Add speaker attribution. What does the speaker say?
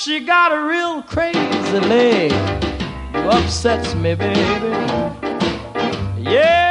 Speaker 1: She got a real crazy leg, who upsets me, baby. Yeah.